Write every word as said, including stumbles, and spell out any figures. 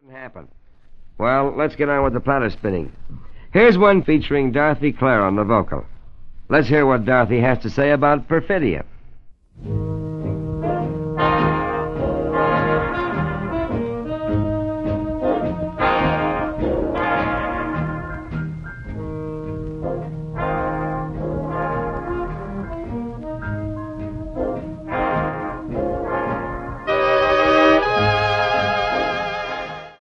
Happen. Well, let's get on with the platter spinning. Here's one featuring Dorothy Clare on the vocal. Let's hear what Dorothy has to say about Perfidia.